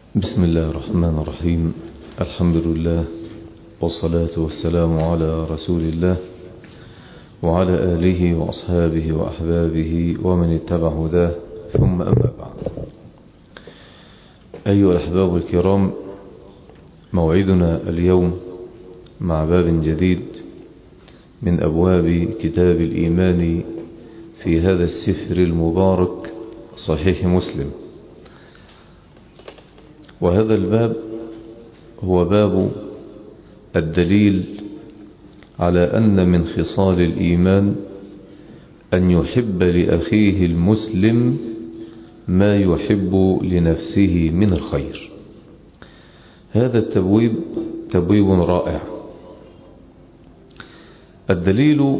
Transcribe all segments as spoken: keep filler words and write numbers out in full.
بسم الله الرحمن الرحيم. الحمد لله والصلاة والسلام على رسول الله وعلى آله وأصحابه وأحبابه ومن اتبع هداه، ثم أما بعد. أيها الأحباب الكرام، موعدنا اليوم مع باب جديد من أبواب كتاب الإيمان في هذا السفر المبارك صحيح مسلم. وهذا الباب هو باب الدليل على أن من خصال الإيمان أن يحب لأخيه المسلم ما يحب لنفسه من الخير. هذا التبويب تبويب رائع. الدليل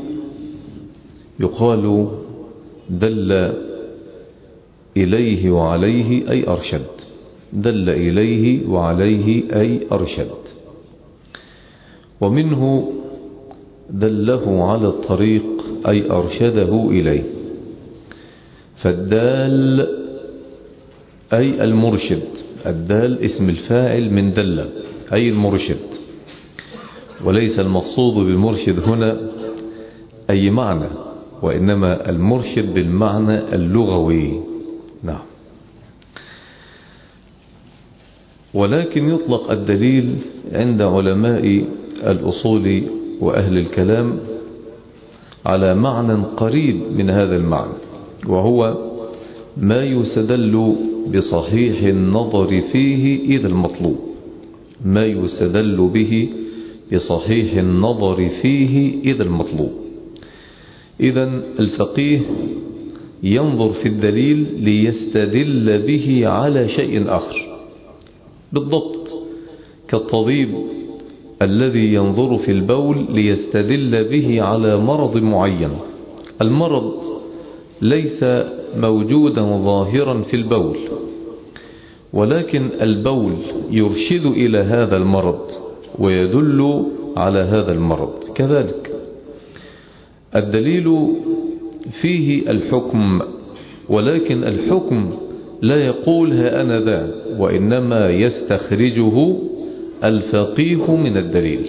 يقال دل إليه وعليه أي أرشد، دل إليه وعليه أي أرشد، ومنه دله على الطريق أي أرشده إليه. فالدال أي المرشد، الدال اسم الفاعل من دل أي المرشد، وليس المقصود بالمرشد هنا أي معنى، وإنما المرشد بالمعنى اللغوي. نعم. ولكن يطلق الدليل عند علماء الأصول وأهل الكلام على معنى قريب من هذا المعنى، وهو ما يستدل بصحيح النظر فيه إذا المطلوب، ما يستدل به بصحيح النظر فيه إذا المطلوب. إذن الفقيه ينظر في الدليل ليستدل به على شيء آخر، بالضبط كالطبيب الذي ينظر في البول ليستدل به على مرض معين. المرض ليس موجودا ظاهرا في البول، ولكن البول يرشد إلى هذا المرض ويدل على هذا المرض. كذلك الدليل فيه الحكم، ولكن الحكم لا يقول ها أنا ذا، وإنما يستخرجه الفقيه من الدليل.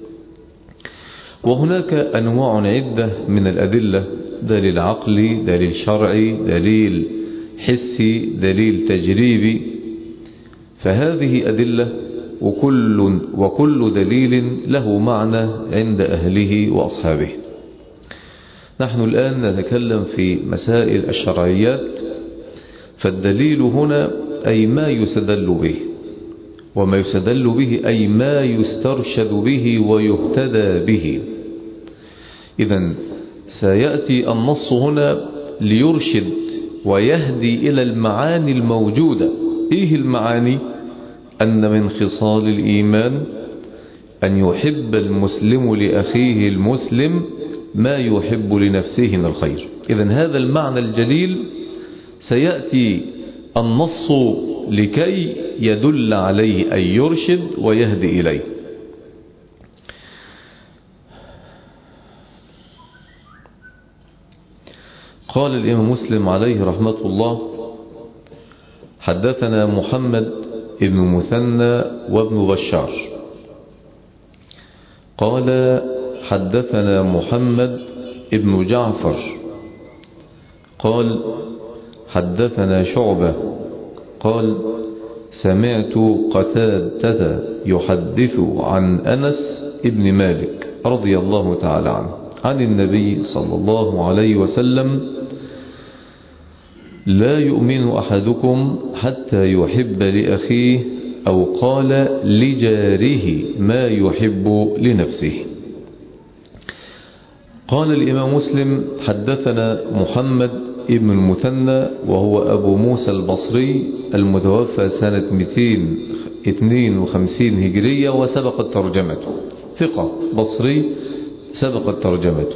وهناك أنواع عدة من الأدلة: دليل عقلي، دليل شرعي، دليل حسي، دليل تجريبي. فهذه أدلة، وكل, وكل دليل له معنى عند أهله وأصحابه. نحن الآن نتكلم في مسائل الشرعيات. فالدليل هنا أي ما يستدل به، وما يستدل به أي ما يسترشد به ويهتدى به. إذن سيأتي النص هنا ليرشد ويهدي إلى المعاني الموجودة. إيه المعاني؟ أن من خصال الإيمان أن يحب المسلم لأخيه المسلم ما يحب لنفسه من الخير. إذن هذا المعنى الجليل سيأتي النص لكي يدل عليه أي يرشد ويهدي إليه. قال الإمام مسلم عليه رحمة الله: حدثنا محمد ابن مثنى وابن بشار قال حدثنا محمد ابن جعفر قال حدثنا شعبة قال سمعت قتادة يحدث عن أنس ابن مالك رضي الله تعالى عنه عن النبي صلى الله عليه وسلم: لا يؤمن أحدكم حتى يحب لأخيه أو قال لجاره ما يحب لنفسه. قال الإمام مسلم: حدثنا محمد ابن المثنى وهو أبو موسى البصري المتوفى سنة مئتين واثنين وخمسين هجرية وسبقت ترجمته، ثقة بصري سبقت ترجمته.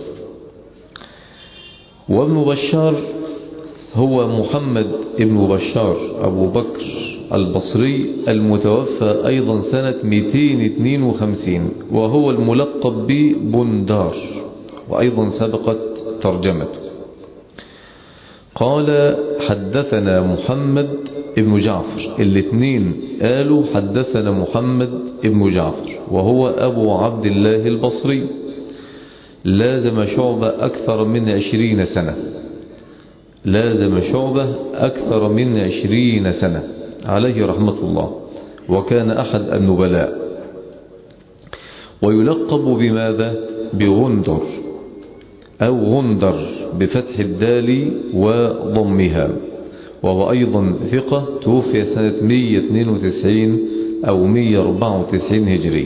وابن بشار هو محمد ابن بشار أبو بكر البصري المتوفى أيضا سنة مئتين واثنين وخمسين، وهو الملقب ببندار، وأيضا سبقت ترجمته. قال حدثنا محمد ابن جعفر. الاثنين قالوا حدثنا محمد ابن جعفر وهو أبو عبد الله البصري، لازم شعبة أكثر من عشرين سنة، لازم شعبة أكثر من عشرين سنة عليه رحمة الله، وكان أحد النبلاء، ويلقب بماذا؟ بغندر أو غندر بفتح الدال وضمها، وهو أيضا ثقة، توفي سنة مئة واثنين وتسعين أو مئة وأربعة وتسعين هجري.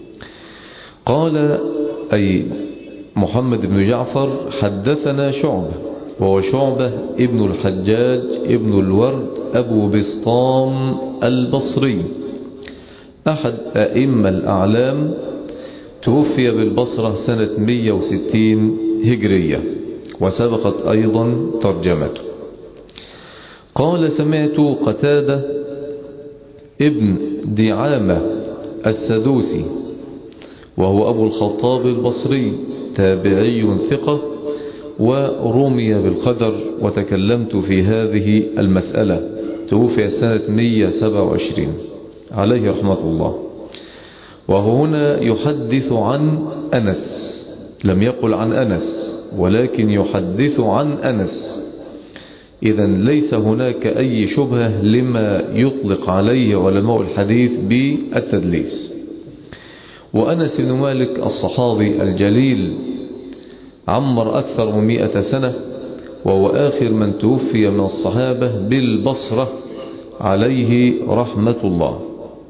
قال أي محمد بن جعفر حدثنا شعبة، وهو شعبة ابن الحجاج ابن الورد أبو بسطام البصري، أحد أئمة الأعلام، توفي بالبصرة سنة مئة وستين هجرية، وسبقت أيضا ترجمته. قال سمعت قتادة ابن دعامة السدوسي وهو أبو الخطاب البصري، تابعي ثقة، ورمي بالقدر، وتكلمت في هذه المسألة، توفي سنة مئة وسبعة وعشرين عليه رحمة الله. وهنا يحدث عن أنس، لم يقل عن أنس ولكن يحدث عن أنس، إذن ليس هناك أي شبهة لما يطلق عليه علماء الحديث بالتدليس. وأنس بن مالك الصحابي الجليل عمر أكثر من مئة سنة، وهو آخر من توفي من الصحابة بالبصرة عليه رحمة الله.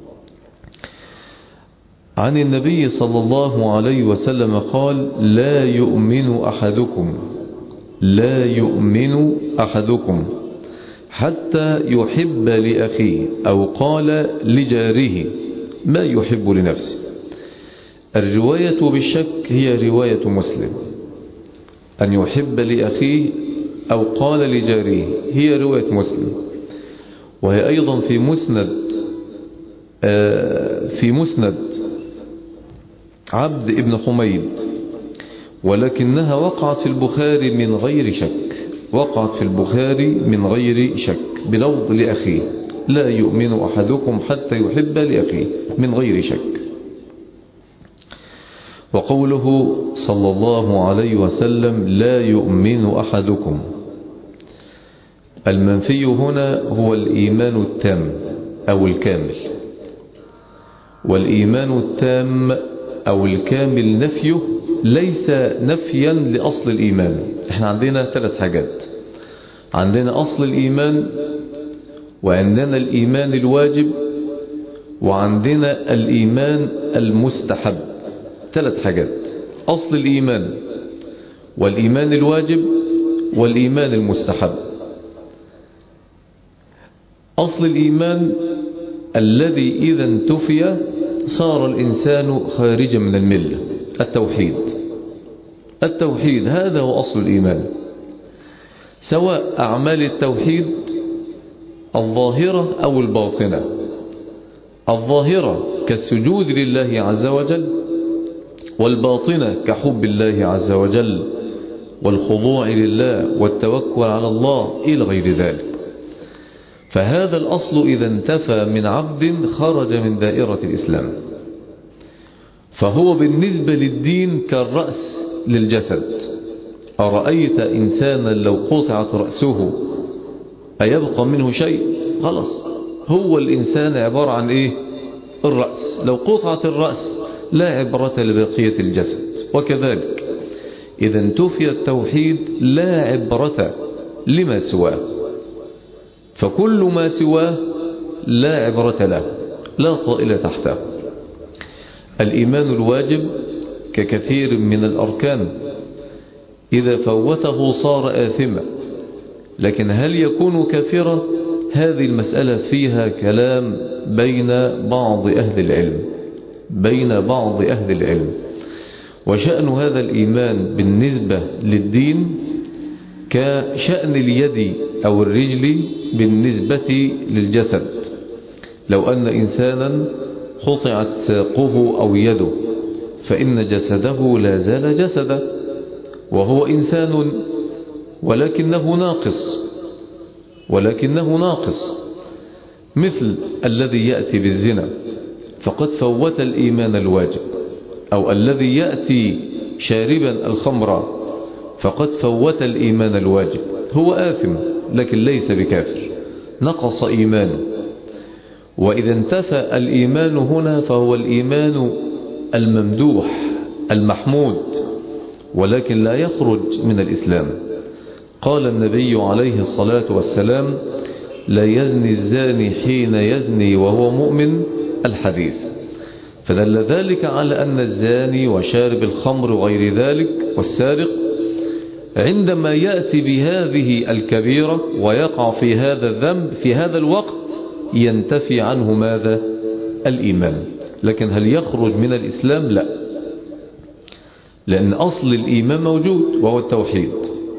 عن النبي صلى الله عليه وسلم قال: لا يؤمن أحدكم لا يؤمن أحدكم حتى يحب لأخيه، أو قال لجاره، ما يحب لنفسه. الرواية بالشك هي رواية مسلم، أن يحب لأخيه أو قال لجاره هي رواية مسلم، وهي أيضا في مسند في مسند عبد ابن حميد، ولكنها وقعت في البخاري من غير شك، وقعت في البخاري من غير شك بلفظ لأخيه: لا يؤمن أحدكم حتى يحب لأخيه، من غير شك. وقوله صلى الله عليه وسلم: لا يؤمن أحدكم، المنفي هنا هو الإيمان التام أو الكامل، والإيمان التام أو الكامل نفيه ليس نفيا لأصل الإيمان. احنا عندنا ثلاث حاجات: عندنا أصل الإيمان، وعندنا الإيمان الواجب، وعندنا الإيمان المستحب. ثلاث حاجات: أصل الإيمان، والإيمان الواجب، والإيمان المستحب. أصل الإيمان الذي إذا انتفي صار الإنسان خارجا من الملة، التوحيد. التوحيد هذا هو أصل الإيمان، سواء أعمال التوحيد الظاهرة أو الباطنة. الظاهرة كالسجود لله عز وجل، والباطنة كحب الله عز وجل والخضوع لله والتوكل على الله إلى غير ذلك. فهذا الأصل إذا انتفى من عبد خرج من دائرة الإسلام، فهو بالنسبة للدين كالرأس للجسد. أرأيت إنسانا لو قطعت رأسه أيبقى منه شيء؟ خلاص، هو الإنسان عبارة عن إيه؟ الرأس. لو قطعت الرأس لا عبرة لبقية الجسد. وكذلك إذا انتفي التوحيد لا عبرة لما سواه، فكل ما سواه لا عبرة له، لا طائل تحته. الإيمان الواجب ككثير من الأركان، إذا فوته صار آثما، لكن هل يكون كافرا؟ هذه المسألة فيها كلام بين بعض أهل العلم بين بعض أهل العلم وشأن هذا الإيمان بالنسبة للدين كشأن اليد أو الرجل بالنسبة للجسد. لو أن إنسانا قطعت ساقه أو يده فإن جسده لا زال جسدا، وهو إنسان ولكنه ناقص ولكنه ناقص مثل الذي يأتي بالزنا فقد فوت الإيمان الواجب، أو الذي يأتي شاربا الخمر فقد فوت الإيمان الواجب. هو آثم لكن ليس بكافر، نقص إيمانه. وإذا انتفى الإيمان هنا فهو الإيمان الممدوح المحمود، ولكن لا يخرج من الإسلام. قال النبي عليه الصلاة والسلام: لا يزني الزاني حين يزني وهو مؤمن، الحديث. فدل ذلك على أن الزاني وشارب الخمر وغير ذلك والسارق عندما يأتي بهذه الكبيرة ويقع في هذا الذنب في هذا الوقت ينتفي عنه ماذا؟ الإيمان. لكن هل يخرج من الإسلام؟ لا، لأن أصل الإيمان موجود وهو التوحيد.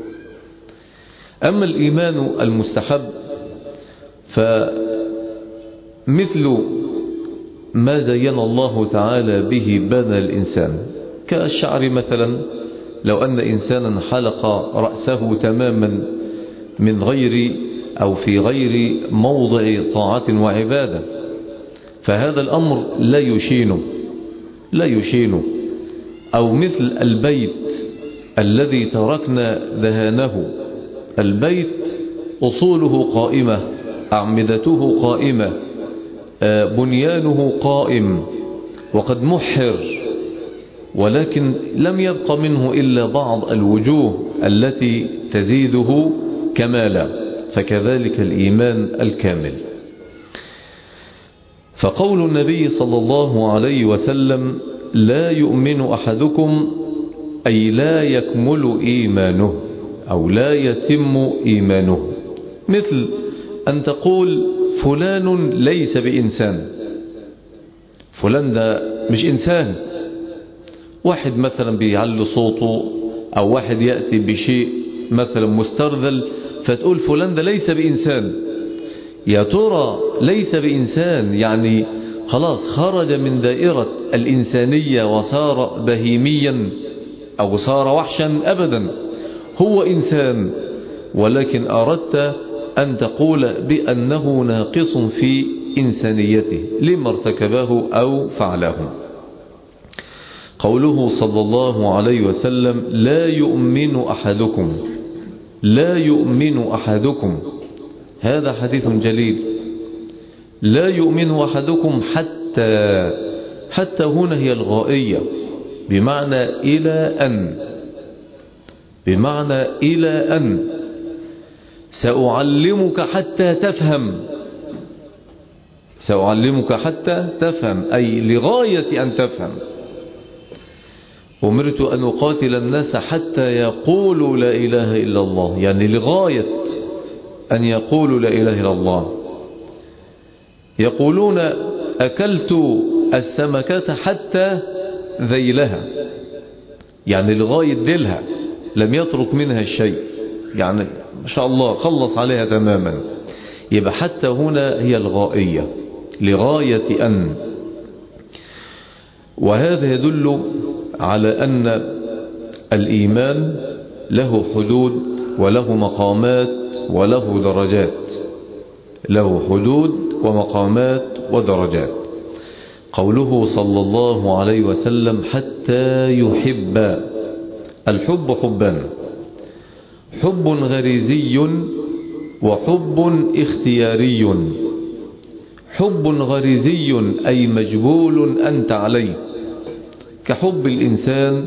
أما الإيمان المستحب فمثل ما زين الله تعالى به بدن الإنسان كالشعر مثلا. لو أن إنسانا حلق رأسه تماما من غير أو في غير موضع طاعة وعبادة فهذا الأمر لا يشينه لا يشينه. أو مثل البيت الذي تركنا دهانه. البيت أصوله قائمة، أعمدته قائمة، بنيانه قائم وقد محر، ولكن لم يبق منه إلا بعض الوجوه التي تزيده كمالا. فكذلك الإيمان الكامل. فقول النبي صلى الله عليه وسلم: لا يؤمن أحدكم، أي لا يكمل إيمانه أو لا يتم إيمانه. مثل أن تقول فلان ليس بإنسان، فلان ده مش إنسان. واحد مثلا بيعلي صوته أو واحد يأتي بشيء مثلا مسترذل فتقول فلان ده ليس بإنسان. يا ترى ليس بإنسان يعني خلاص خرج من دائرة الإنسانية وصار بهيميا أو صار وحشا؟ أبدا، هو إنسان، ولكن أردت أن تقول بأنه ناقص في إنسانيته لما ارتكبه أو فعله. قوله صلى الله عليه وسلم: لا يؤمن أحدكم، لا يؤمن أحدكم، هذا حديث جليل. لا يؤمن أحدكم حتى حتى هنا هي الغائية، بمعنى إلى أن، بمعنى إلى أن سأعلمك حتى تفهم، سأعلمك حتى تفهم، أي لغاية أن تفهم. أمرت أن أقاتل الناس حتى يقولوا لا إله إلا الله، يعني لغاية أن يقولوا لا إله إلا الله. يقولون أكلت السمكة حتى ذيلها، يعني لغاية ذيلها لم يترك منها الشيء، يعني ما شاء الله خلص عليها تماما. يبقى حتى هنا هي الغائية، لغاية أن. وهذا يدل على أن الإيمان له حدود وله مقامات وله درجات، له حدود ومقامات ودرجات. قوله صلى الله عليه وسلم: حتى يحب. الحب حبان: حب غريزي وحب اختياري. حب غريزي أي مجبول أنت عليه، كحب الإنسان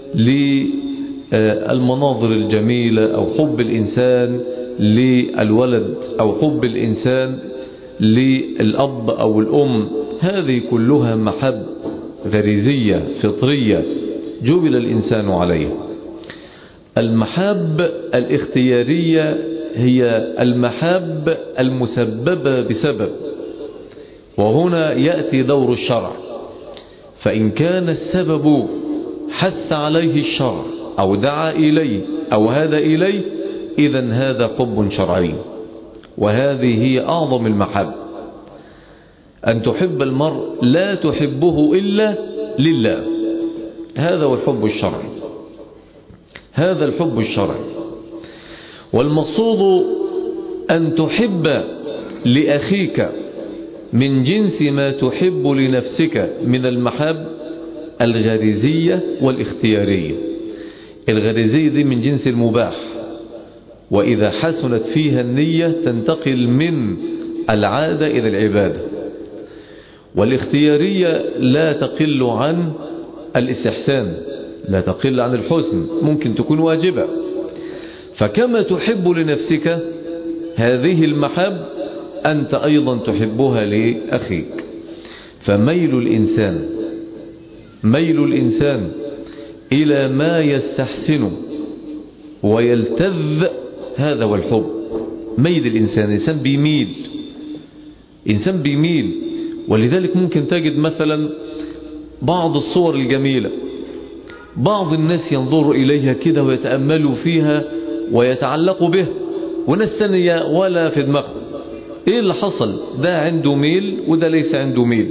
للمناظر الجميلة، أو حب الإنسان للولد، أو حب الإنسان للأب أو الأم. هذه كلها محب غريزية فطرية جبل الإنسان عليها. المحاب الاختيارية هي المحاب المسببة بسبب، وهنا يأتي دور الشرع. فإن كان السبب حث عليه الشرع أو دعا إليه أو هدى إليه، إذن هذا حب شرعي، وهذه هي أعظم المحب. أن تحب المرء لا تحبه إلا لله، هذا هو الحب الشرعي، هذا الحب الشرعي. والمقصود أن تحب لأخيك من جنس ما تحب لنفسك من المحاب الغريزية والاختيارية. الغريزية دي من جنس المباح، وإذا حسنت فيها النية تنتقل من العادة إلى العبادة. والاختيارية لا تقل عن الاستحسان، لا تقل عن الحسن، ممكن تكون واجبة. فكما تحب لنفسك هذه المحاب أنت أيضا تحبها لأخيك. فميل الإنسان ميل الإنسان إلى ما يستحسن ويلتذ، هذا هو الحب. ميل الإنسان، إنسان بيميل إنسان بيميل ولذلك ممكن تجد مثلا بعض الصور الجميلة بعض الناس ينظر إليها كده ويتأملوا فيها ويتعلقوا به، وناس ثانية ولا في دماغه. إيه اللي حصل؟ ده عنده ميل وده ليس عنده ميل.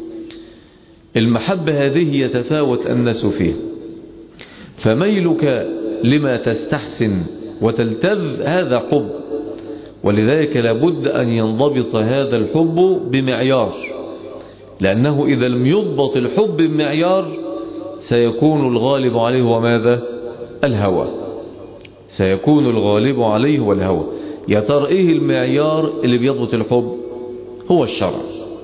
المحبة هذه يتفاوت الناس فيها. فميلك لما تستحسن وتلتذ هذا حب، ولذلك لابد أن ينضبط هذا الحب بمعيار، لأنه إذا لم يضبط الحب بمعيار سيكون الغالب عليه وماذا؟ الهوى. سيكون الغالب عليه والهوى. يا ترى إيه المعيار اللي بيضبط الحب؟ هو الشرع.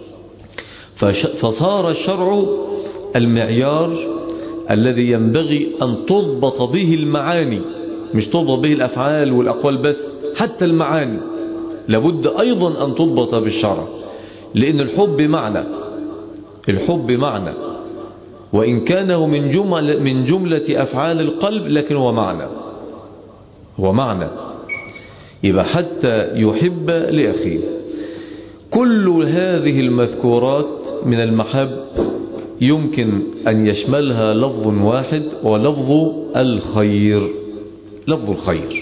فصار الشرع المعيار الذي ينبغي أن تضبط به المعاني، مش تضبط به الأفعال والأقوال بس، حتى المعاني لابد أيضا أن تضبط بالشرع. لأن الحب معنى الحب معنى وإن كانه من جملة, من جملة أفعال القلب، لكن هو معنى هو معنى يبقى حتى يحب لأخيه. كل هذه المذكورات من المحب يمكن أن يشملها لفظ واحد، ولفظ الخير لفظ الخير.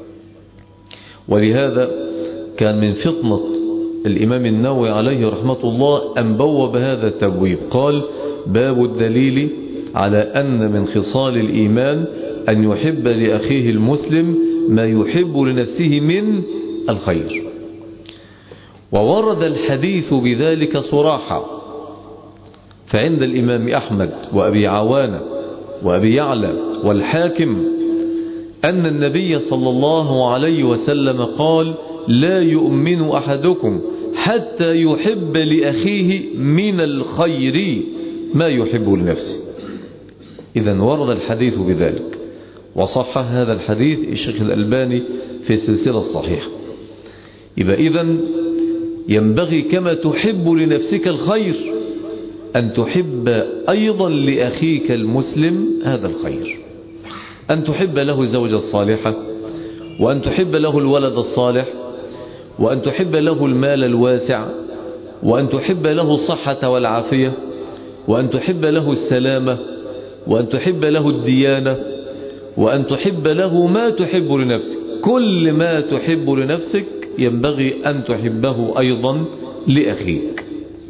ولهذا كان من فطنة الإمام النووي عليه رحمة الله أن بوب هذا التبويب، قال: باب الدليل على أن من خصال الإيمان أن يحب لأخيه المسلم ما يحب لنفسه من الخير. وورد الحديث بذلك صراحة، فعند الإمام أحمد وأبي عوانة وأبي يعلى والحاكم أن النبي صلى الله عليه وسلم قال: لا يؤمن أحدكم حتى يحب لأخيه من الخير ما يحب لنفسه. إذن ورد الحديث بذلك، وصح هذا الحديث الشيخ الألباني في السلسلة الصحيحة. يبقى إذن ينبغي كما تحب لنفسك الخير أن تحب أيضا لأخيك المسلم هذا الخير، أن تحب له الزوجة الصالحة، وأن تحب له الولد الصالح، وأن تحب له المال الواسع، وأن تحب له الصحة والعافية، وأن تحب له السلامة، وأن تحب له الديانة، وأن تحب له ما تحب لنفسك. كل ما تحب لنفسك ينبغي أن تحبه أيضا لأخيك.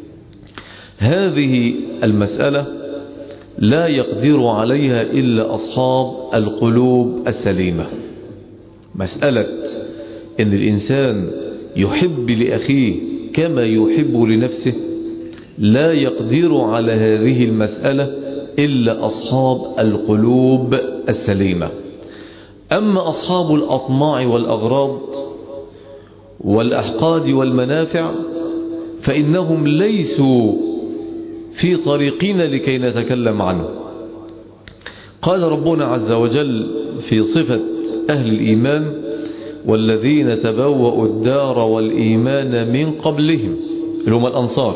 هذه المسألة لا يقدر عليها إلا أصحاب القلوب السليمة. مسألة إن الإنسان يحب لأخيه كما يحب لنفسه لا يقدر على هذه المسألة إلا أصحاب القلوب السليمة. أما أصحاب الأطماع والأغراض والأحقاد والمنافع فإنهم ليسوا في طريقنا لكي نتكلم عنه. قال ربنا عز وجل في صفة أهل الإيمان: والذين تبوأوا الدار والإيمان من قبلهم، اللي هم الأنصار،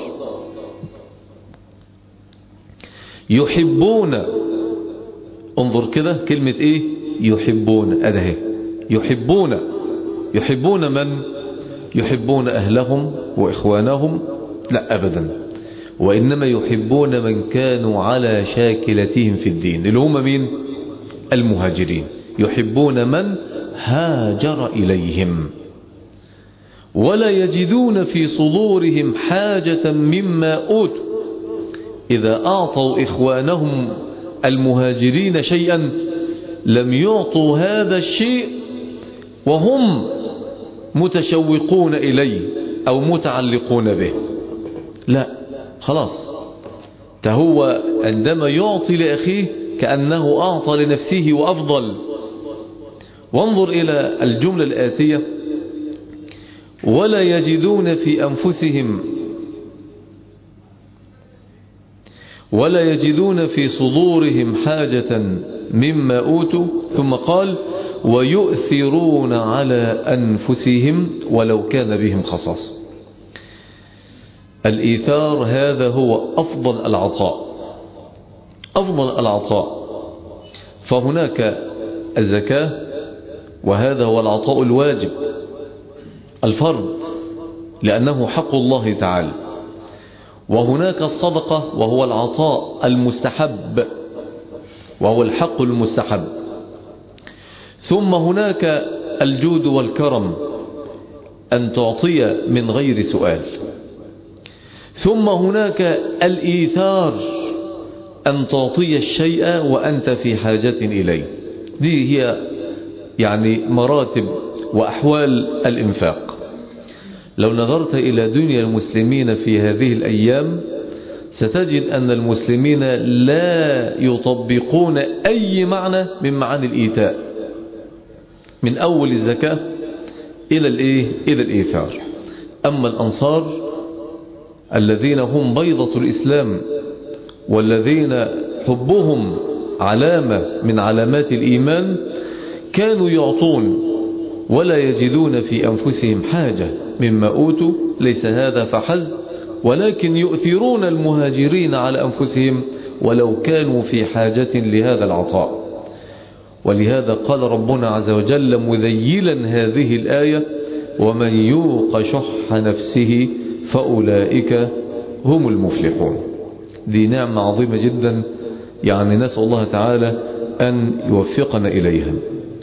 يحبون، انظر كده كلمة ايه؟ يحبون. أده يحبون يحبون من؟ يحبون أهلهم وإخوانهم؟ لا أبدا، وإنما يحبون من كانوا على شاكلتهم في الدين، اللي هم مين؟ المهاجرين. يحبون من هاجر إليهم، ولا يجدون في صدورهم حاجة مما أوتوا. إذا أعطوا إخوانهم المهاجرين شيئا لم يعطوا هذا الشيء وهم متشوقون إليه أو متعلقون به. لا خلاص، فهو عندما يعطي لأخيه كأنه أعطى لنفسه وأفضل. وانظر إلى الجملة الآتية: ولا يجدون في أنفسهم ولا يجدون في صدورهم حاجة مما أوتوا، ثم قال: ويؤثرون على أنفسهم ولو كان بهم خصاصة. الإيثار هذا هو أفضل العطاء، أفضل العطاء. فهناك الزكاة، وهذا هو العطاء الواجب الفرض لأنه حق الله تعالى. وهناك الصدقة وهو العطاء المستحب وهو الحق المستحب. ثم هناك الجود والكرم، أن تعطي من غير سؤال. ثم هناك الإيثار، أن تعطي الشيء وأنت في حاجة إليه. دي هي يعني مراتب وأحوال الإنفاق. لو نظرت إلى دنيا المسلمين في هذه الأيام ستجد أن المسلمين لا يطبقون أي معنى من معاني الإيتاء، من أول الزكاة إلى الإيه؟ إلى الإيثار. أما الأنصار الذين هم بيضة الإسلام والذين حبهم علامة من علامات الإيمان كانوا يعطون ولا يجدون في أنفسهم حاجة مما أوتوا. ليس هذا فحسب، ولكن يؤثرون المهاجرين على أنفسهم ولو كانوا في حاجة لهذا العطاء. ولهذا قال ربنا عز وجل مذيلا هذه الآية: ومن يوق شح نفسه فأولئك هم المفلحون. دي نعمة عظيمة جدا، يعني نسأل الله تعالى أن يوفقنا إليها.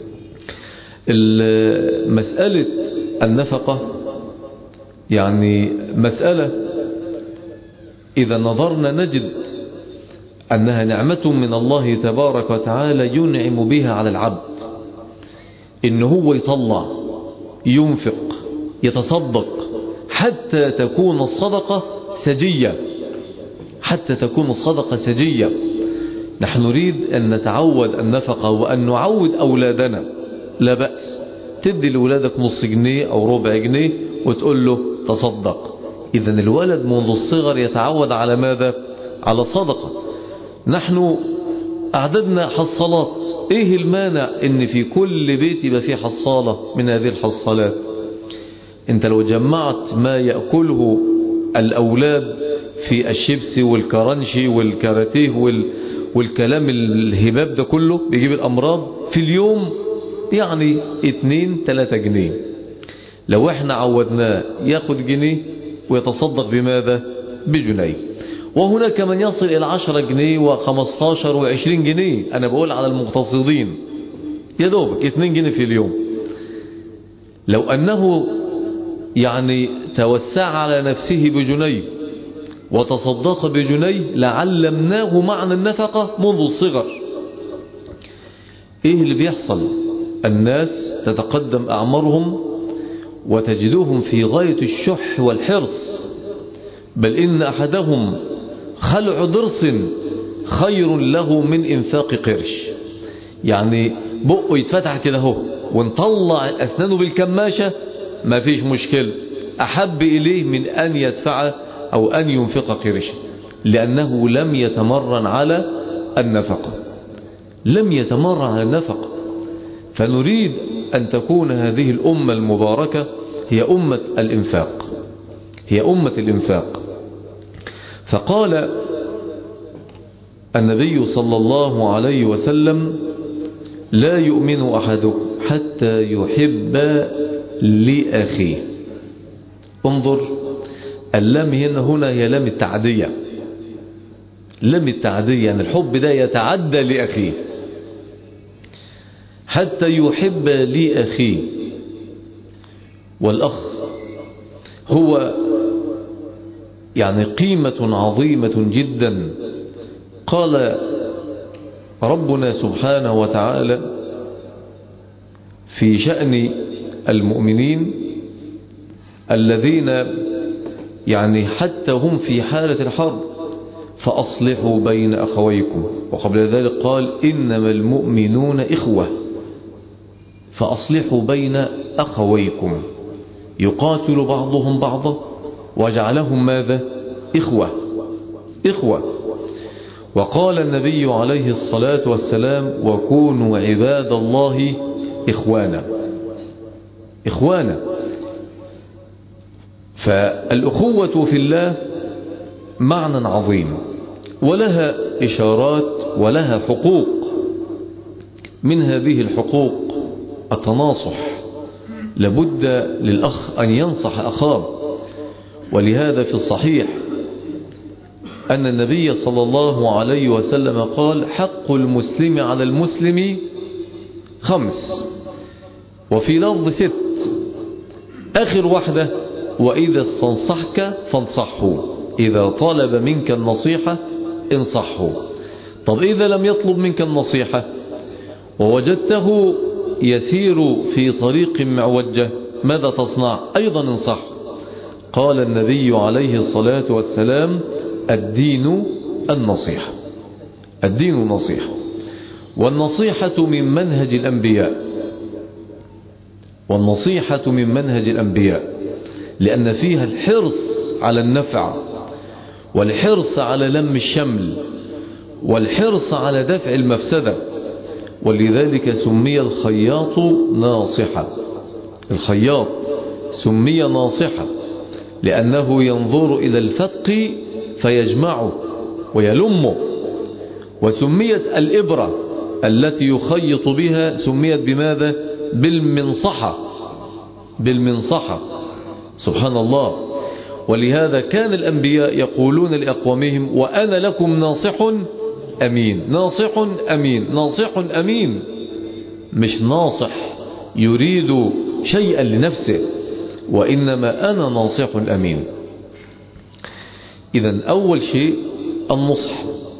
مسألة النفقة يعني مسألة إذا نظرنا نجد أنها نعمة من الله تبارك وتعالى ينعم بها على العبد، إن هو يطلع، ينفق، يتصدق، حتى تكون الصدقة سجية، حتى تكون الصدقة سجية. نحن نريد أن نتعود النفقة وأن نعود أولادنا. لا بأس تدي لأولادك نص جنيه أو ربع جنيه وتقول له تصدق. إذن الولد منذ الصغر يتعود على ماذا؟ على الصدقة. نحن أعددنا حصالات، إيه المانع إن في كل بيت يبقى فيه حصالة من هذه الحصالات؟ أنت لو جمعت ما يأكله الأولاد في الشيبسي والكرنشي والكاراتيه وال... والكلام الهباب ده كله بيجيب الأمراض في اليوم، يعني اتنين تلاتة جنيه. لو احنا عودناه ياخد جنيه ويتصدق بماذا؟ بجنيه. وهناك من يصل إلى عشرة جنيه وخمستاشر وعشرين جنيه. أنا بقول على المقتصدين يا دوبك اتنين جنيه في اليوم. لو أنه يعني توسع على نفسه بجنيه وتصدق بجنيه لعلمناه معنى النفقة منذ الصغر. ايه اللي بيحصل؟ الناس تتقدم أعمارهم وتجدهم في غاية الشح والحرص، بل إن أحدهم خلع ضرس خير له من إنفاق قرش. يعني بقه يتفتح كده هو ونطلع أسنانه بالكماشة ما فيش مشكلة، أحب إليه من أن يدفع أو أن ينفق قرش، لأنه لم يتمرن على النفقة، لم يتمرن على النفقة. فنريد أن تكون هذه الأمة المباركة هي أمة الإنفاق، هي أمة الإنفاق. فقال النبي صلى الله عليه وسلم: لا يؤمن أحدكم حتى يحب لأخيه. انظر، اللام هنا هنا هي لام التعدية، لام التعدية، يعني الحب ده يتعدى لأخيه. حتى يحب لأخيه، والأخ هو يعني قيمة عظيمة جدا. قال ربنا سبحانه وتعالى في شأن المؤمنين الذين يعني حتى هم في حالة الحرب فأصلحوا بين أخويكم. وقبل ذلك قال إنما المؤمنون إخوة، فأصلحوا بين أخويكم، يقاتل بعضهم بعضا وجعلهم ماذا؟ إخوة إخوة. وقال النبي عليه الصلاة والسلام وكونوا عباد الله إخوانا إخوانا. فالأخوة في الله معنى عظيم، ولها إشارات ولها حقوق. من هذه الحقوق التناصح، لابد للأخ أن ينصح أخاه. ولهذا في الصحيح أن النبي صلى الله عليه وسلم قال حق المسلم على المسلم خمس، وفي لفظ ست، آخر واحدة وإذا استنصحك فانصحه، إذا طلب منك النصيحة انصحه. طب إذا لم يطلب منك النصيحة ووجدته يسير في طريق معوجة ماذا تصنع؟ أيضا انصح. قال النبي عليه الصلاة والسلام الدين النصيحة، الدين النصيحة. والنصيحة من منهج الأنبياء، والنصيحة من منهج الأنبياء، لأن فيها الحرص على النفع، والحرص على لم الشمل، والحرص على دفع المفسدة. ولذلك سمي الخياط ناصحا، الخياط سمي ناصحا لأنه ينظر إلى الفتق فيجمعه ويلمه. وسميت الإبرة التي يخيط بها سميت بماذا؟ بالمنصحة، بالمنصحة. سبحان الله. ولهذا كان الأنبياء يقولون لأقوامهم وأنا لكم ناصح أمين، ناصح أمين، ناصح أمين، مش ناصح يريد شيئا لنفسه، وإنما أنا ناصح أمين. إذن أول شيء النصح،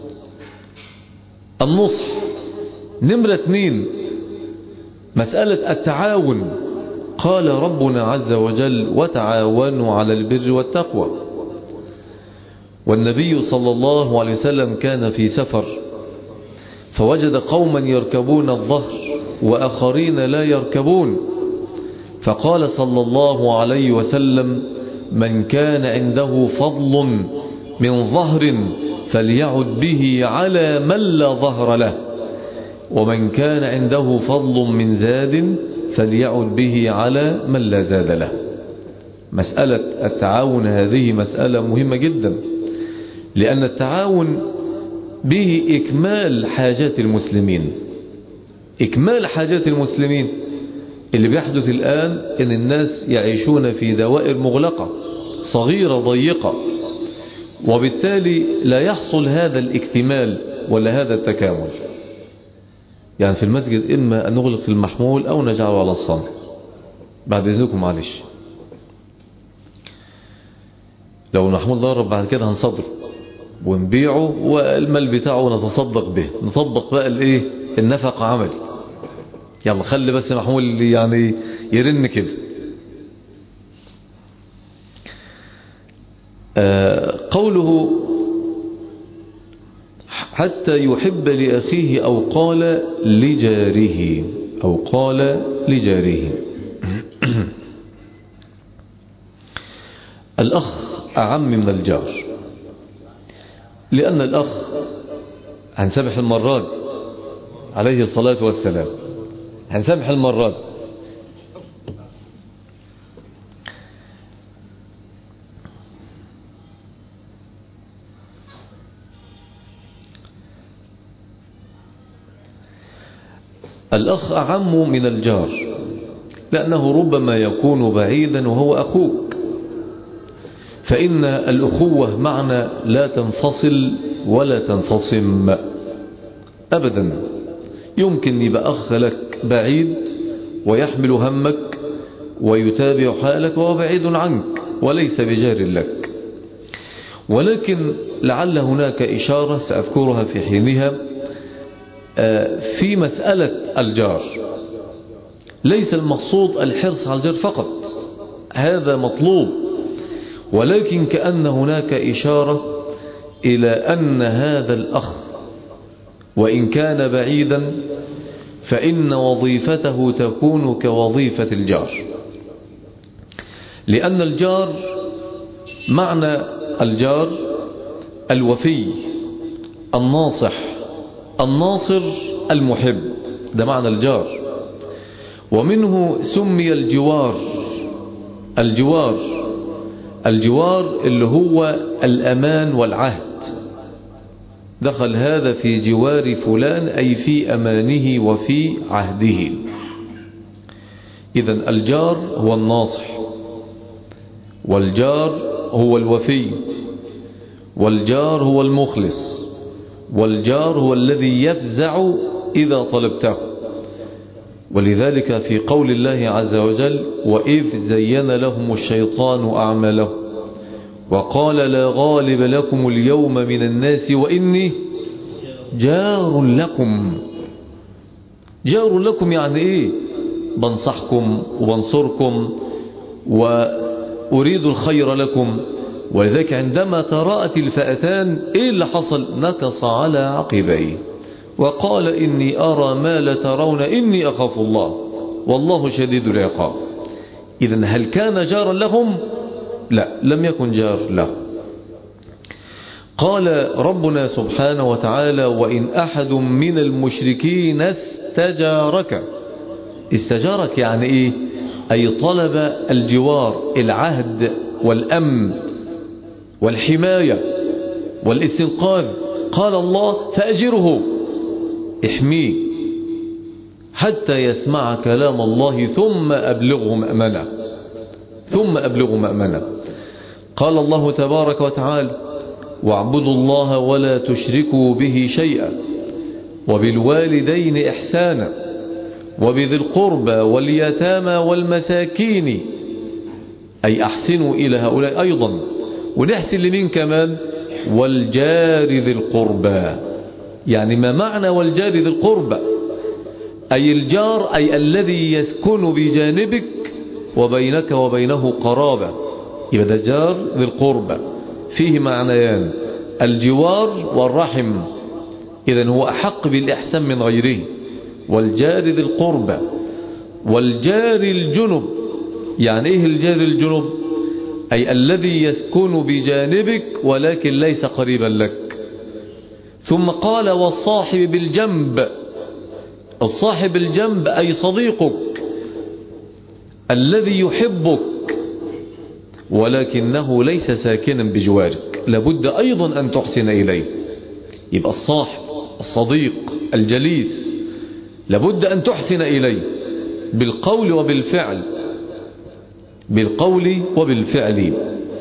النصح. نمرة اثنين مسألة التعاون. قال ربنا عز وجل وتعاونوا على البر والتقوى. والنبي صلى الله عليه وسلم كان في سفر فوجد قوما يركبون الظهر وآخرين لا يركبون، فقال صلى الله عليه وسلم من كان عنده فضل من ظهر فليعد به على من لا ظهر له، ومن كان عنده فضل من زاد فليعد به على من لا زاد له. مسألة التعاون هذه مسألة مهمة جدا، لأن التعاون به إكمال حاجات المسلمين، إكمال حاجات المسلمين. اللي بيحدث الآن إن الناس يعيشون في دوائر مغلقة صغيرة ضيقة، وبالتالي لا يحصل هذا الاكتمال ولا هذا التكامل. يعني في المسجد إما أن نغلق المحمول أو نجعله على الصمت. بعد إذنكم معلش، لو المحمول ضرب بعد كده هنصدره ونبيعه والمال بتاعه نتصدق به، نطبق بقى الايه النفق عملي. يلا خلي بس محمول يعني يرن كده. آه قوله حتى يحب لأخيه أو قال لجاره، أو قال لجاره. الأخ أعم من الجار، لأن الأخ هنسامح المرات عليه الصلاة والسلام، هنسامح المرات. الأخ أعم من الجار، لأنه ربما يكون بعيدا وهو أخوك، فإن الأخوة معنى لا تنفصل ولا تنفصم أبدا. يمكن يبقى أخ لك بعيد ويحمل همك ويتابع حالك وهو بعيد عنك وليس بجار لك، ولكن لعل هناك إشارة سأذكرها في حينها في مسألة الجار. ليس المقصود الحرص على الجار فقط، هذا مطلوب، ولكن كأن هناك إشارة إلى أن هذا الأخ وإن كان بعيدا فإن وظيفته تكون كوظيفة الجار، لأن الجار معنى الجار الوفي الناصح الناصر المحب، ده معنى الجار. ومنه سمي الجوار. الجوار الجوار اللي هو الأمان والعهد، دخل هذا في جوار فلان أي في أمانه وفي عهده. إذن الجار هو الناصح، والجار هو الوفي، والجار هو المخلص، والجار هو الذي يفزع إذا طلبته. ولذلك في قول الله عز وجل: وإذ زين لهم الشيطان أعمالهم وقال لا غالب لكم اليوم من الناس وإني جار لكم. جار لكم يعني إيه؟ بنصحكم وبنصركم وأريد الخير لكم. ولذلك عندما تراءت الفئتان إيه اللي حصل؟ نكص على عقبيه وقال إني أرى ما لا ترون إني أخاف الله والله شديد العقاب. إذن هل كان جارا لهم؟ لا، لم يكن جار له. قال ربنا سبحانه وتعالى: وإن أحد من المشركين استجارك. استجارك يعني إيه؟ أي طلب الجوار، العهد والأمن والحماية والاستنقاذ. قال الله: فأجره، احميه حتى يسمع كلام الله ثم أبلغه مأمنه ثم أبلغه مأمنه. قال الله تبارك وتعالى: واعبدوا الله ولا تشركوا به شيئا وبالوالدين إحسانا وبذي القربى واليتامى والمساكين، أي أحسنوا إلى هؤلاء أيضا، ونحسن لمين كمان؟ والجار ذي القربى. يعني ما معنى والجار ذي القربى؟ أي الجار أي الذي يسكن بجانبك وبينك وبينه قرابة، يبقى ده جار ذي القربى. فيه معنيان: الجوار والرحم، إذن هو أحق بالإحسان من غيره. والجار ذي القربى والجار الجنب. يعني إيه الجار الجنب؟ أي الذي يسكن بجانبك ولكن ليس قريبا لك. ثم قال: والصاحب بالجنب. الصاحب بالجنب أي صديقك الذي يحبك ولكنه ليس ساكنا بجوارك، لابد أيضا أن تحسن إليه. يبقى الصاحب الصديق الجليس لابد أن تحسن إليه بالقول وبالفعل، بالقول وبالفعل.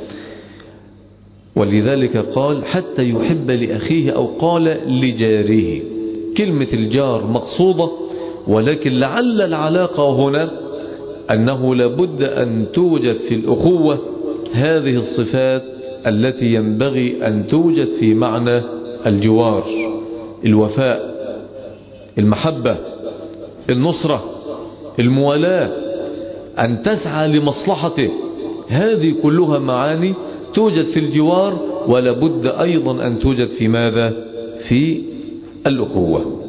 ولذلك قال: حتى يحب لأخيه، أو قال لجاره. كلمة الجار مقصودة، ولكن لعل العلاقة هنا أنه لابد أن توجد في الأخوة هذه الصفات التي ينبغي أن توجد في معنى الجوار: الوفاء، المحبة، النصرة، الموالاة، أن تسعى لمصلحته. هذه كلها معاني توجد في الجوار، ولابد أيضا أن توجد في ماذا؟ في الأخوة.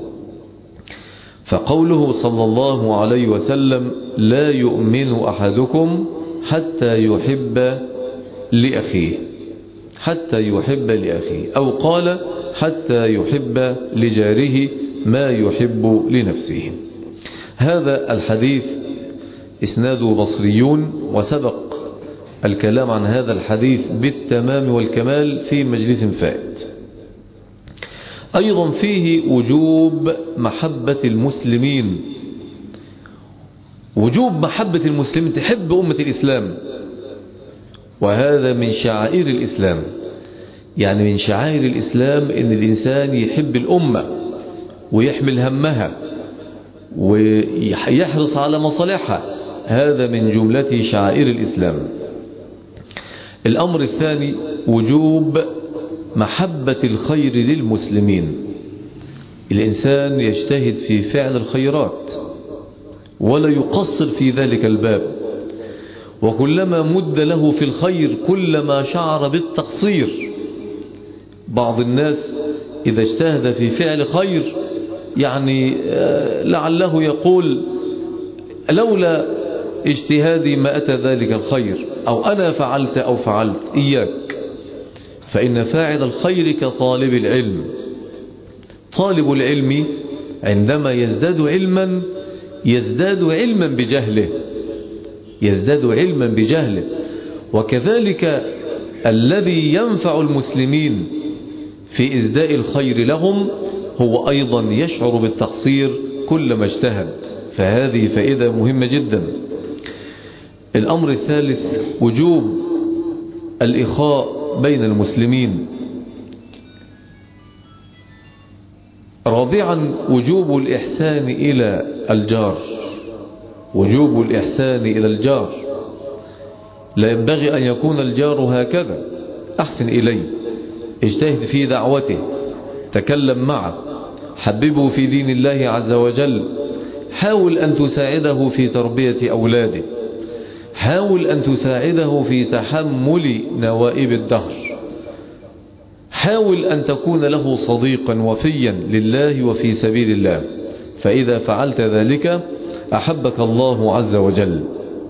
فقوله صلى الله عليه وسلم: لا يؤمن أحدكم حتى يحب لأخيه، حتى يحب لأخيه، أو قال: حتى يحب لجاره ما يحب لنفسه. هذا الحديث إسناده بصريون، وسبق الكلام عن هذا الحديث بالتمام والكمال في مجلس فائت. أيضا فيه وجوب محبة المسلمين، وجوب محبة المسلمين، تحب أمة الإسلام، وهذا من شعائر الإسلام. يعني من شعائر الإسلام أن الإنسان يحب الأمة ويحمل همها ويحرص على مصالحها، هذا من جملة شعائر الإسلام. الأمر الثاني وجوب محبة الخير للمسلمين. الإنسان يجتهد في فعل الخيرات ولا يقصر في ذلك الباب، وكلما مد له في الخير كلما شعر بالتقصير. بعض الناس إذا اجتهد في فعل خير يعني لعله يقول لولا اجتهادي ما أتى ذلك الخير، أو أنا فعلت أو فعلت. إياك، فإن فاعل الخير كطالب العلم. طالب العلم عندما يزداد علما يزداد علما بجهله، يزداد علما بجهله. وكذلك الذي ينفع المسلمين في إزداء الخير لهم هو أيضا يشعر بالتقصير كلما اجتهد. فهذه فائدة مهمة جدا. الأمر الثالث وجوب الإخاء بين المسلمين. رابعا وجوب الإحسان إلى الجار. وجوب الإحسان إلى الجار، لا ينبغي أن يكون الجار هكذا. أحسن إليه، اجتهد في دعوته، تكلم معه، حببه في دين الله عز وجل، حاول أن تساعده في تربية أولاده، حاول أن تساعده في تحمل نوائب الدهر، حاول أن تكون له صديقا وفيا لله وفي سبيل الله. فإذا فعلت ذلك أحبك الله عز وجل.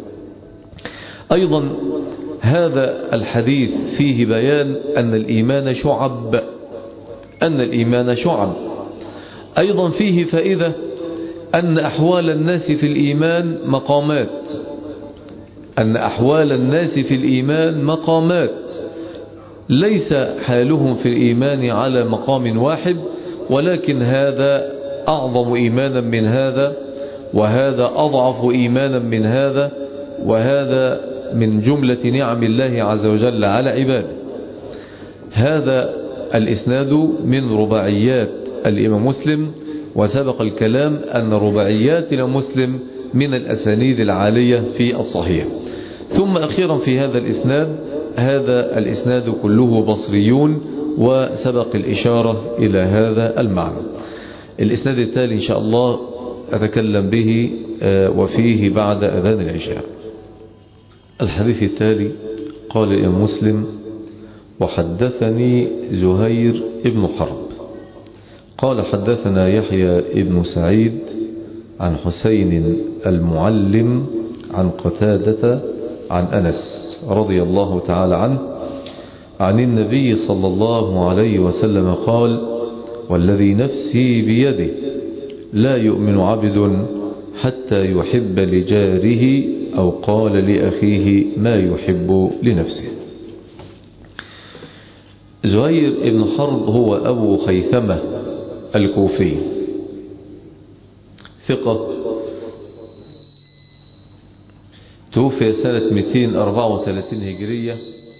أيضا هذا الحديث فيه بيان أن الإيمان شعب، أن الإيمان شعب. أيضا فيه فائدة أن أحوال الناس في الإيمان مقامات، أن أحوال الناس في الإيمان مقامات، ليس حالهم في الإيمان على مقام واحد، ولكن هذا أعظم إيمانا من هذا، وهذا أضعف إيمانا من هذا، وهذا من جملة نعم الله عز وجل على عباده. هذا الإسناد من رباعيات الإمام مسلم، وسبق الكلام أن رباعيات الإمام مسلم من الأسانيد العالية في الصحيح. ثم أخيرا في هذا الإسناد، هذا الإسناد كله بصريون، وسبق الإشارة إلى هذا المعنى. الإسناد التالي إن شاء الله أتكلم به وفيه بعد أذان العشاء. الحديث التالي قال الإمام مسلم: وحدثني زهير ابن حرب قال حدثنا يحيى ابن سعيد عن حسين المعلم عن قتادة عن أنس رضي الله تعالى عنه عن النبي صلى الله عليه وسلم قال: والذي نفسي بيده لا يؤمن عبد حتى يحب لجاره أو قال لأخيه ما يحب لنفسه. زهير ابن حرب هو أبو خيثمة الكوفي، ثقة، توفي سنة مئتين وأربعة وثلاثين هجرية،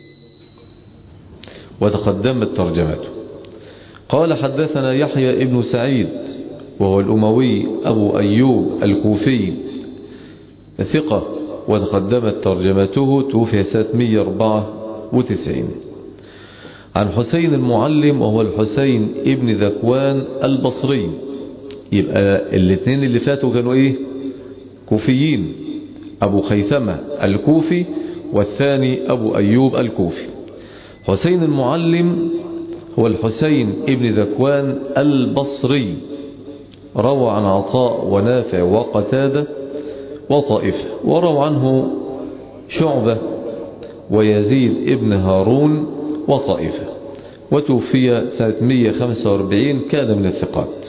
وتقدمت ترجمته. قال حدثنا يحيى ابن سعيد وهو الأموي أبو أيوب الكوفي، ثقة، وتقدمت ترجمته، توفي سنة مئة وأربعة وتسعين. عن حسين المعلم وهو الحسين ابن ذكوان البصري. يبقى الاثنين اللي فاتوا كانوا ايه؟ كوفيين، أبو خيثمة الكوفي والثاني أبو أيوب الكوفي. حسين المعلم هو الحسين ابن ذكوان البصري، روى عن عطاء ونافع وقتادة وطائفة، وروى عنه شعبة ويزيد ابن هارون وطائفة، وتوفي سنة مئة وخمسة وأربعين، كان من الثقات.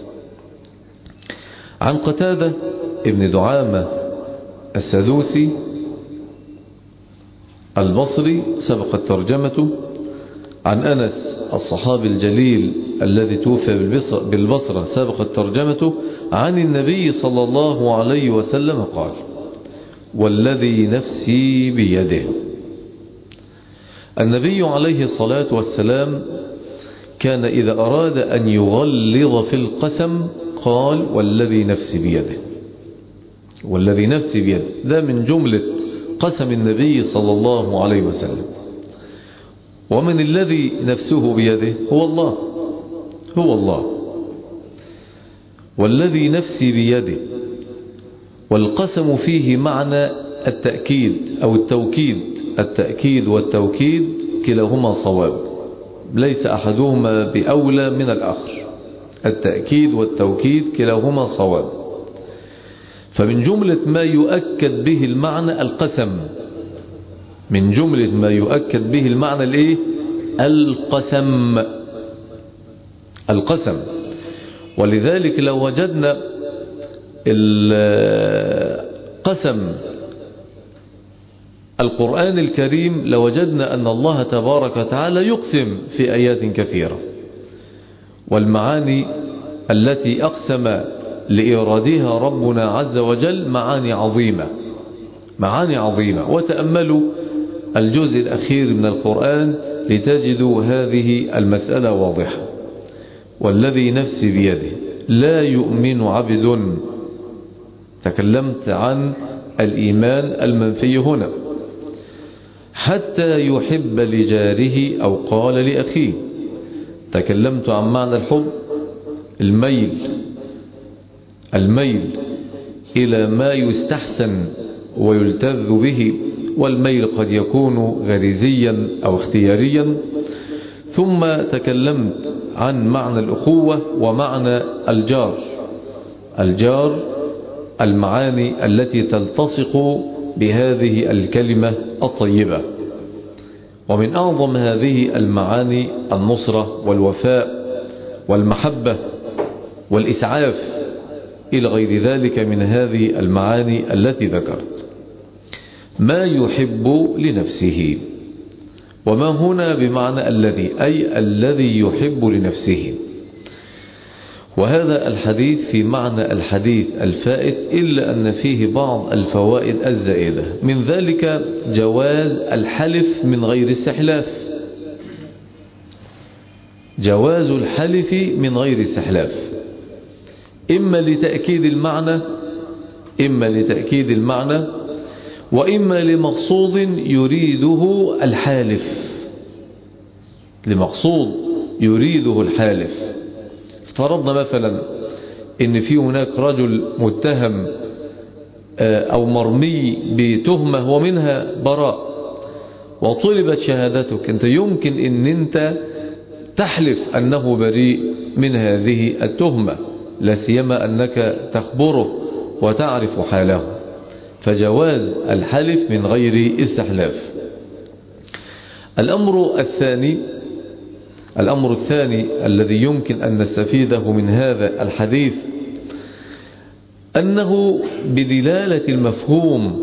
عن قتادة ابن دعامة السدوسي البصري، سبقت ترجمته. عن أنس الصحابي الجليل الذي توفي بالبصرة، سبقت ترجمته. عن النبي صلى الله عليه وسلم قال: والذي نفسي بيده. النبي عليه الصلاة والسلام كان إذا أراد أن يغلظ في القسم قال: والذي نفسي بيده، والذي نفسي بيده. ده من جملة قسم النبي صلى الله عليه وسلم. ومن الذي نفسه بيده هو الله، هو الله. والذي نفسي بيده، والقسم فيه معنى التأكيد أو التوكيد. التأكيد والتوكيد كلاهما صواب، ليس أحدهما بأولى من الآخر. التأكيد والتوكيد كلاهما صواب. فمن جملة ما يؤكد به المعنى القسم، من جملة ما يؤكد به المعنى الايه؟ القسم. القسم. ولذلك لو وجدنا القسم القرآن الكريم لوجدنا أن الله تبارك وتعالى يقسم في آيات كثيرة، والمعاني التي أقسم لإرادها ربنا عز وجل معاني عظيمة، معاني عظيمة. وتأملوا الجزء الأخير من القرآن لتجدوا هذه المسألة واضحة. والذي نفسي بيده لا يؤمن عبد، تكلمت عن الإيمان المنفي هنا، حتى يحب لجاره أو قال لأخيه. تكلمت عن معنى الحب، الميل، الميل إلى ما يستحسن ويلتذ به، والميل قد يكون غريزيا أو اختياريا. ثم تكلمت عن معنى الأخوة ومعنى الجار، الجار المعاني التي تلتصق بهذه الكلمة الطيبة. ومن أعظم هذه المعاني النصرة والوفاء والمحبة والإسعاف إلى غير ذلك من هذه المعاني التي ذكرت. ما يحب لنفسه، وما هنا بمعنى الذي، أي الذي يحب لنفسه. وهذا الحديث في معنى الحديث الفائت، إلا أن فيه بعض الفوائد الزائدة. من ذلك جواز الحلف من غير استحلاف، جواز الحلف من غير استحلاف، إما لتأكيد المعنى، إما لتأكيد المعنى، وإما لمقصود يريده الحالف، لمقصود يريده الحالف. افترضنا مثلا ان في هناك رجل متهم او مرمي بتهمة ومنها براء، وطلبت شهادتك، انت يمكن ان انت تحلف انه بريء من هذه التهمة، لا سيما انك تخبره وتعرف حاله، فجواز الحلف من غير استحلاف. الأمر الثاني الأمر الثاني الذي يمكن أن نستفيده من هذا الحديث أنه بدلالة المفهوم،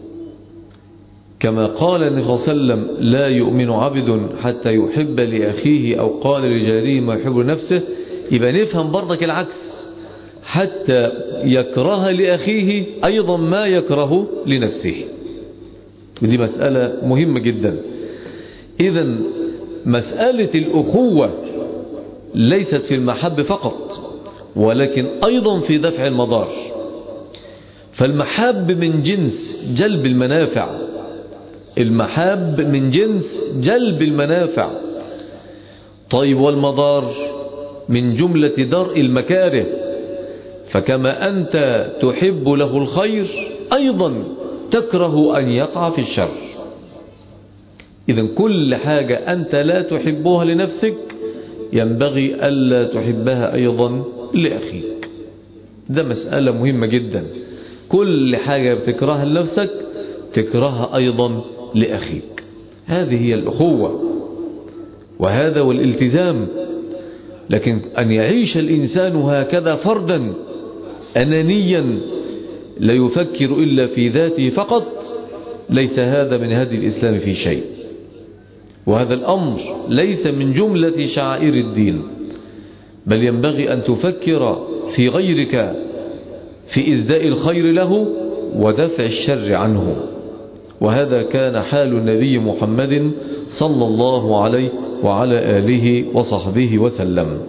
كما قال النبي صلى الله عليه وسلم لا يؤمن عبد حتى يحب لأخيه أو قال لجاره ما يحب لنفسه، يبقى نفهم برضك العكس، حتى يكره لأخيه أيضا ما يكره لنفسه. ودي مسألة مهمة جدا. إذن مسألة الأخوة ليست في المحب فقط، ولكن أيضا في دفع المضار. فالمحاب من جنس جلب المنافع، المحاب من جنس جلب المنافع. طيب والمضار من جملة درء المكاره، فكما أنت تحب له الخير أيضا تكره أن يقع في الشر. إذن كل حاجة أنت لا تحبها لنفسك ينبغي ألا تحبها أيضا لأخيك. ده مسألة مهمة جدا. كل حاجة بتكرهها لنفسك تكرهها أيضا لأخيك. هذه هي الأخوة، وهذا والالتزام. لكن أن يعيش الإنسان هكذا فردا أنانيا لا يفكر إلا في ذاته فقط، ليس هذا من هدي الإسلام في شيء. وهذا الأمر ليس من جملة شعائر الدين، بل ينبغي أن تفكر في غيرك في إزداء الخير له ودفع الشر عنه. وهذا كان حال النبي محمد صلى الله عليه وعلى آله وصحبه وسلم.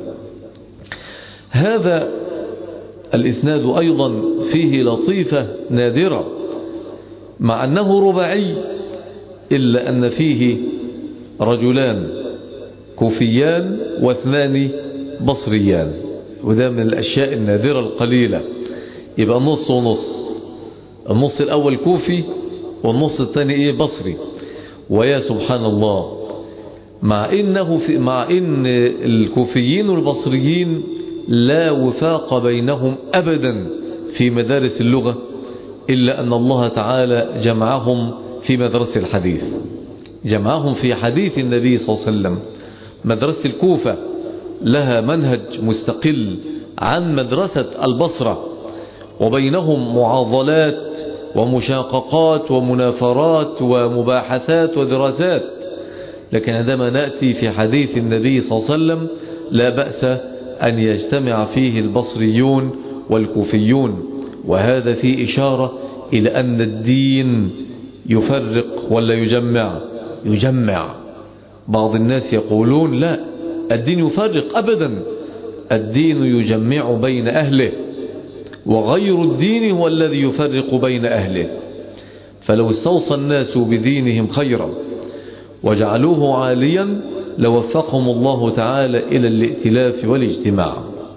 هذا الإسناد أيضا فيه لطيفة نادرة، مع أنه رباعي، إلا أن فيه رجلان كوفيان واثنان بصريان، وده من الأشياء النادرة القليلة. يبقى نص ونص، النص الأول كوفي والنص الثاني إيه بصري. ويا سبحان الله، مع إنه في مع إن الكوفيين والبصريين لا وفاق بينهم أبدا في مدارس اللغة، إلا أن الله تعالى جمعهم في مدرسة الحديث، جمعهم في حديث النبي صلى الله عليه وسلم. مدرسة الكوفة لها منهج مستقل عن مدرسة البصرة، وبينهم معاضلات ومشاققات ومنافرات ومباحثات ودراسات، لكن عندما نأتي في حديث النبي صلى الله عليه وسلم لا بأس أن يجتمع فيه البصريون والكوفيون. وهذا فيه إشارة إلى أن الدين يفرق ولا يجمع؟ يجمع. بعض الناس يقولون لا، الدين يفرق أبدا، الدين يجمع بين أهله، وغير الدين هو الذي يفرق بين أهله. فلو استوصى الناس بدينهم خيرا وجعلوه عاليا لوفقهم الله تعالى إلى الائتلاف والاجتماع.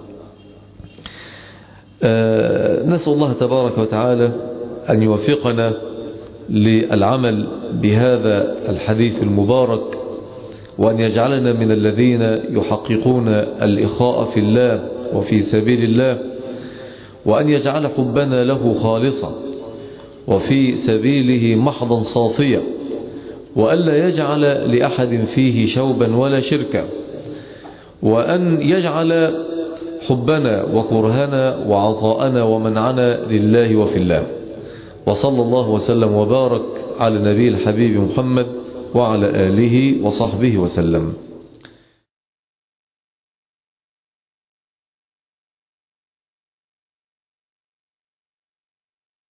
آه نسأل الله تبارك وتعالى أن يوفقنا للعمل بهذا الحديث المبارك، وأن يجعلنا من الذين يحققون الإخاء في الله وفي سبيل الله، وأن يجعل حبنا له خالصا وفي سبيله محضا صافيا، وألا يجعل لأحد فيه شوبا ولا شركا، وأن يجعل حبنا وكرهنا وعطاءنا ومنعنا لله وفي الله. وصلى الله وسلم وبارك على نبي الحبيب محمد وعلى آله وصحبه وسلم.